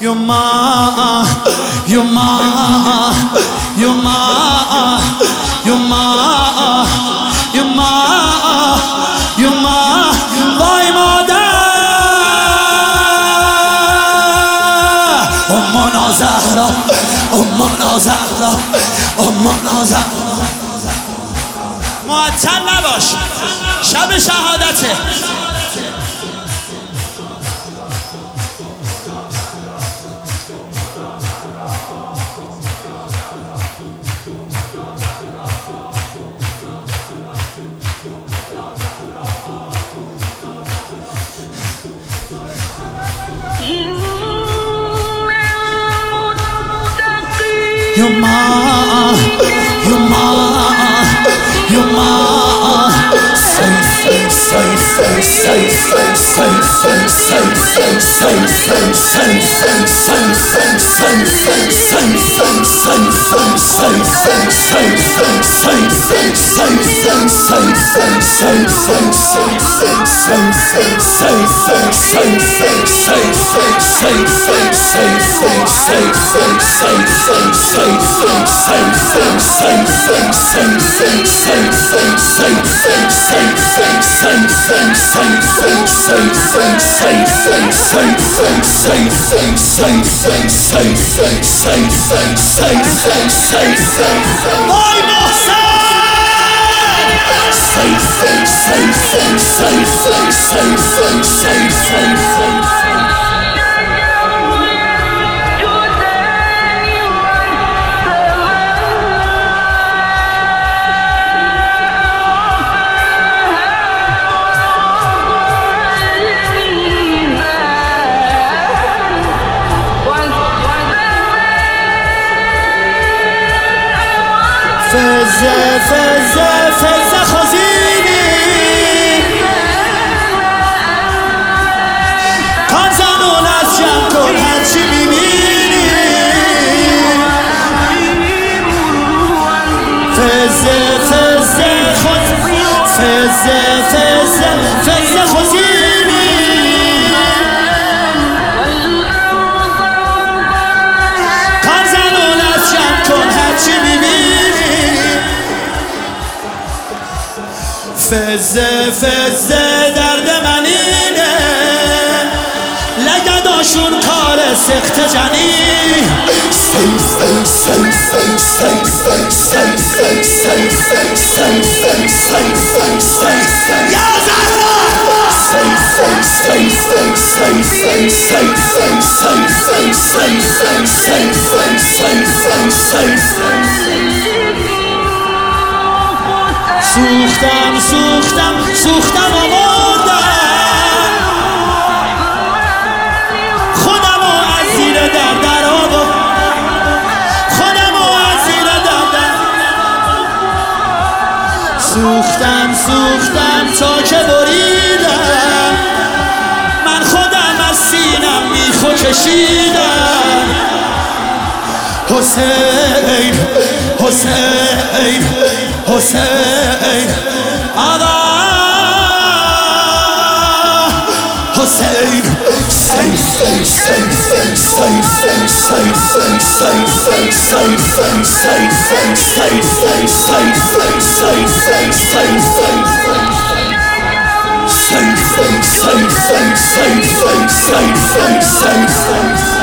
you're mine, you're mine, you're mine, you're mine, you're mine, you're mine. وای مادر امنا زهرا، امنا زهرا، امنا زهرا. معطل نباش، شب شهادته. You're mine, you're mine, you're mine. Safe, safe, safe, safe, safe, safe, safe, safe, safe, safe, safe, safe, safe, safe, safe, فزه خزینی کان زنون از جمع کن هرچی میبینی فزه خزینی کان زنون از جمع کن هرچی میبینی فزه درد من اینه لگداشون کار سخت جنی یا زهرا سوختم و مردم خودمو از زیر در آورد خودمو از زیر در سوختم تا که بریدم من خودم از سینم میخو کشیدم حسین حسین حسین آقا حسین safe